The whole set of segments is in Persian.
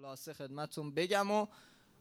خلاصه خدمتون بگم و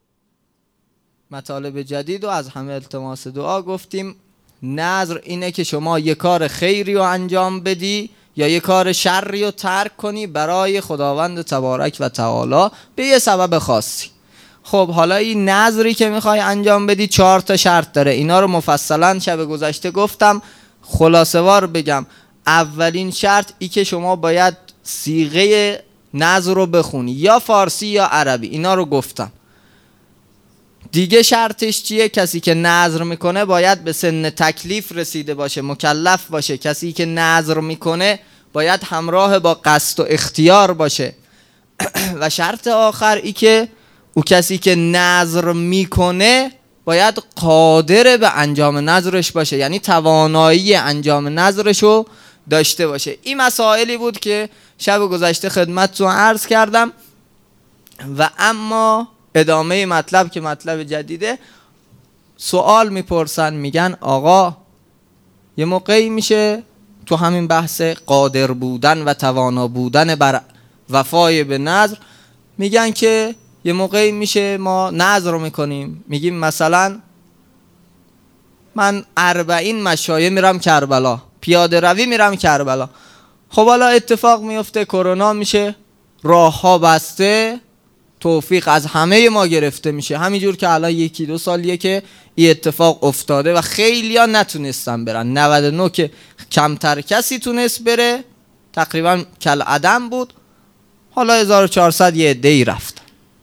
مطالب جدید و از همه التماس دعا گفتیم. نذر اینه که شما یه کار خیری رو انجام بدی یا یه کار شری رو ترک کنی برای خداوند تبارک و تعالی به یه سبب خاصی. خب حالا این نذری که میخوای انجام بدی 4 تا شرط داره. اینا رو مفصلا شب گذشته گفتم، خلاصه وار بگم. اولین شرط ای که شما باید صیغه نذر رو بخونی، یا فارسی یا عربی. اینا رو گفتم. دیگه شرطش چیه؟ کسی که نذر میکنه باید به سن تکلیف رسیده باشه، مکلف باشه. کسی که نذر میکنه باید همراه با قصد و اختیار باشه. و شرط آخر ای که او کسی که نذر میکنه باید قادر به انجام نذرش باشه، یعنی توانایی انجام نذرش رو داشته باشه. این مسائلی بود که شب گذشته خدمتتون عرض کردم. و اما ادامه مطلب که مطلب جدیده، سوال میپرسن، میگن آقا یه موقعی میشه تو همین بحث قادر بودن و توانا بودن بر وفای به نذر، میگن که یه موقعی میشه ما نذر رو میکنیم، میگیم مثلا من 40 مشایه میرم کربلا، پیاده روی میرم کربلا. خب حالا اتفاق میفته کرونا میشه، راه ها بسته، توفیق از همه ما گرفته میشه. همینجور که الان 1-2 سالیه که این اتفاق افتاده و خیلی ها نتونستن برن. 99 که کمتر کسی تونست بره، تقریبا کل عدم بود. حالا 1400 یه عده‌ای رفتن.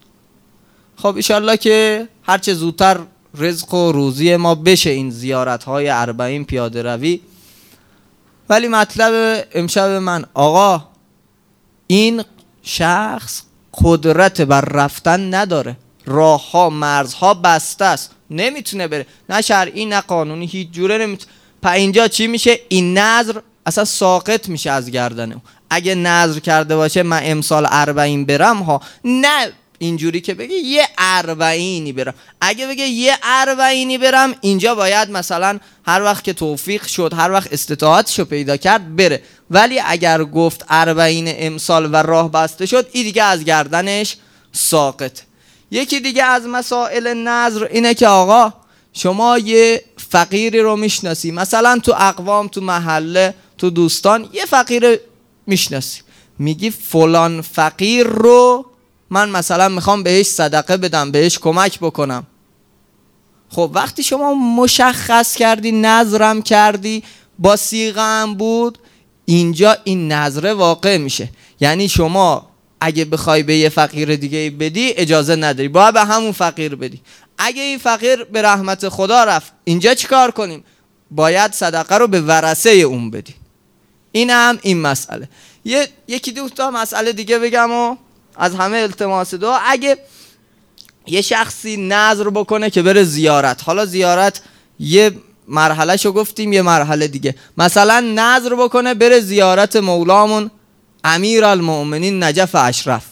خب ایشالله که هرچه زودتر رزق و روزی ما بشه این زیارت های 40 پیاده روی. ولی مطلب امشب من، آقا این شخص قدرت بر رفتن نداره، راه ها مرزها بسته است، نمیتونه بره، نه شرعی نه قانونی، هیچ جوره نمیتونه. اینجا چی میشه؟ این نذر اصلا ساقط میشه از گردنه. اگه نذر کرده باشه من امسال 40 برم ها، نه اینجوری که بگه یه 40 برم. اگه بگه یه 40 برم، اینجا باید مثلا هر وقت که توفیق شد، هر وقت استطاعتشو پیدا کرد بره. ولی اگر گفت 40 امسال و راه بسته شد، این دیگه از گردنش ساقط. یکی دیگه از مسائل نذر اینه که آقا شما یه فقیری رو میشناسی، مثلا تو اقوام، تو محله، تو دوستان یه فقیر میشناسی، میگی فلان فقیر رو من مثلا میخوام بهش صدقه بدم، بهش کمک بکنم. خب وقتی شما مشخص کردی، نذرم کردی، با صیغه هم بود، اینجا این نذر واقع میشه. یعنی شما اگه بخوای به یه فقیر دیگه بدی اجازه نداری، باید به همون فقیر بدی. اگه این فقیر به رحمت خدا رفت، اینجا چیکار کنیم؟ باید صدقه رو به ورثه اون بدی. این هم این مسئله. 1-2 تا مسئله دیگه بگم و از همه التماس دعا. اگه یه شخصی نذر بکنه که بره زیارت، حالا زیارت یه مرحله شو گفتیم، یه مرحله دیگه مثلا نذر بکنه بره زیارت مولامون امیرالمؤمنین نجف اشرف،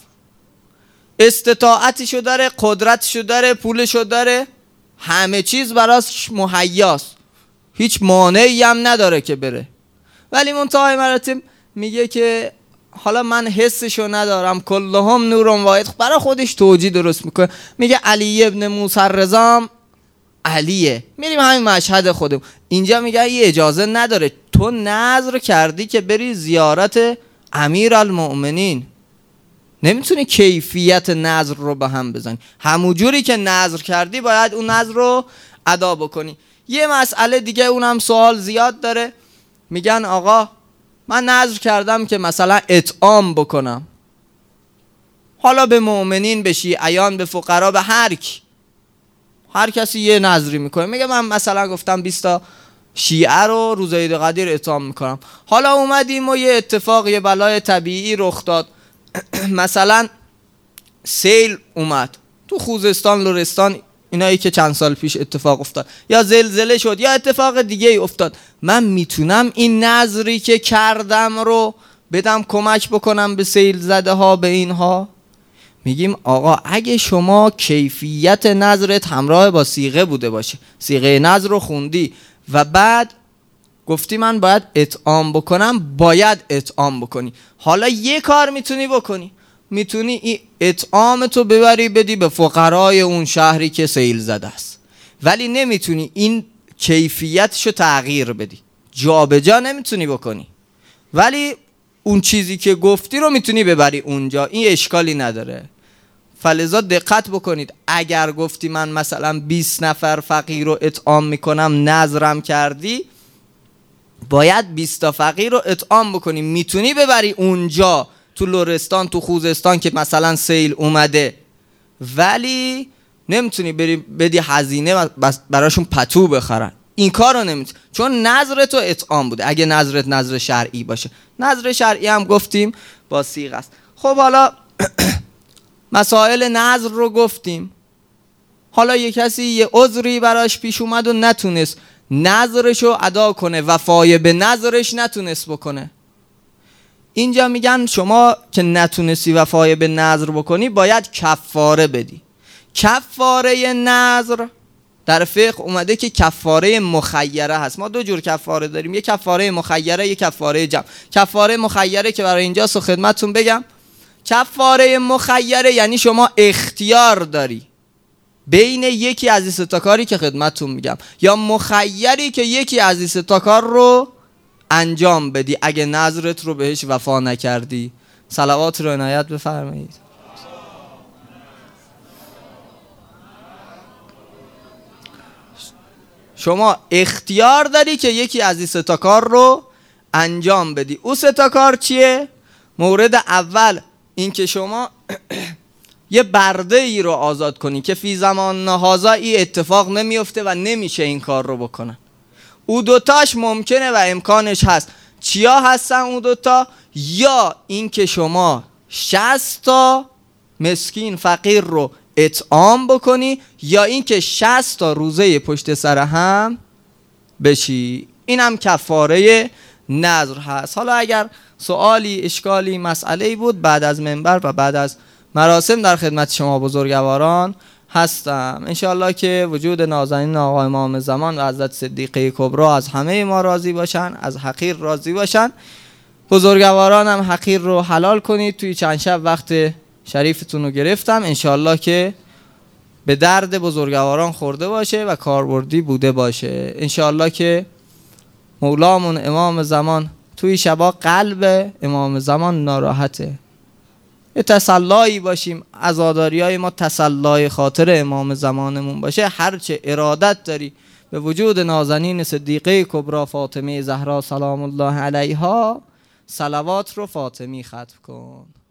استطاعتشو داره، قدرتشو داره، پولشو داره، همه چیز براش مهیاست، هیچ مانعی هم نداره که بره. ولی منتهای مراتب میگه که حالا من حسشو ندارم، کلهم نورم واحد، برای خودش توجیه درست میکنه، میگه علی ابن موسی الرضا علیه، میریم همین مشهد خودم. اینجا میگه یه اجازه نداره، تو نذر کردی که بری زیارت امیرالمؤمنین، نمیتونی کیفیت نذر رو به هم بزنی. همونجوری که نذر کردی باید اون نذر رو ادا بکنی. یه مسئله دیگه، اونم سوال زیاد داره، میگن آقا من نذر کردم که مثلا اطعام بکنم، حالا به مؤمنین، به شیعیان، به فقرا، به هر کسی یه نذری میکنه. میگه من مثلا گفتم 20 تا شیعه رو روز عید قدیر اطعام میکنم. حالا اومدیم و یه اتفاق، یه بلای طبیعی رخ داد، مثلا سیل اومد تو خوزستان، لرستان، اینایی که چند سال پیش اتفاق افتاد، یا زلزله شد، یا اتفاق دیگه ای افتاد. من میتونم این نذری که کردم رو بدم کمک بکنم به سیل زده ها، به اینها؟ میگیم آقا اگه شما کیفیت نذرت همراه با صیغه بوده باشه، صیغه نذر رو خوندی و بعد گفتی من باید اطعام بکنم، باید اطعام بکنی. حالا یه کار میتونی بکنی، میتونی این اطعام تو ببری بدی به فقرای اون شهری که سیل زده است، ولی نمیتونی این کیفیتشو تغییر بدی، جا به جا نمیتونی بکنی، ولی اون چیزی که گفتی رو میتونی ببری اونجا، این اشکالی نداره. فلذا دقت بکنید، اگر گفتی من مثلا 20 نفر فقیر رو اطعام میکنم، نذرم کردی، باید 20 تا فقیر رو اطعام بکنی. میتونی ببری اونجا تو لرستان، تو خوزستان که مثلا سیل اومده، ولی نمیتونی بری بدی هزینه براشون پتو بخرن. این کار رو نمیتونی، چون نظر تو اطعام بوده. اگه نظرت نظر شرعی باشه، نظر شرعی هم گفتیم با صیغه است. خب حالا مسائل نظر رو گفتیم. حالا یه کسی یه عذری براش پیش اومد و نتونست نظرشو ادا کنه، وفای به نظرش نتونست بکنه. اینجا میگن شما که نتونستی وفای به نظر بکنی باید کفاره بدی. کفاره نظر در فقه اومده که کفاره مخیره هست. ما دو جور کفاره داریم، یه کفاره مخیره، یه کفاره جمع. کفاره مخیره که برای اینجاست و خدمتتون بگم، کفاره مخیره یعنی شما اختیار داری بین یکی از این سه تا کاری که خدمتتون میگم، یا مخیری که یکی از این سه تا کار رو انجام بدی اگه نظرت رو بهش وفا نکردی. صلوات رو عنایت بفرمایید. شما اختیار داری که یکی از این سه تا کار رو انجام بدی. اون سه تا کار چیه؟ مورد اول این که شما یه برده ای رو آزاد کنی که فی زمان هذا این اتفاق نمیفته و نمیشه این کار رو بکنن. او دوتاش ممکنه و امکانش هست. چیا هستن او دوتا؟ یا این که شما 60 تا مسکین فقیر رو اطعام بکنی، یا این که 60 تا روزه پشت سر هم بشی. این هم کفاره نذر هست. حالا اگر سوالی، اشکالی، مسئله‌ای بود بعد از منبر و بعد از مراسم در خدمت شما بزرگواران هستم. انشاءالله که وجود نازنین آقا امام زمان و حضرت صدیقه کبری از همه ما راضی باشن، از حقیر راضی باشن. بزرگواران هم حقیر رو حلال کنید. توی چند شب وقت شریفتون رو گرفتم، انشاءالله که به درد بزرگواران خورده باشه و کاربردی بوده باشه. انشاءالله که مولامون امام زمان توی شبا قلب امام زمان ناراحته، یه تسلایی باشیم، عزاداری های ما تسلای خاطر امام زمانمون باشه. هرچه ارادت داری به وجود نازنین صدیقه کبری فاطمه زهرا سلام الله علیها، صلوات رو فاطمی ختم کن.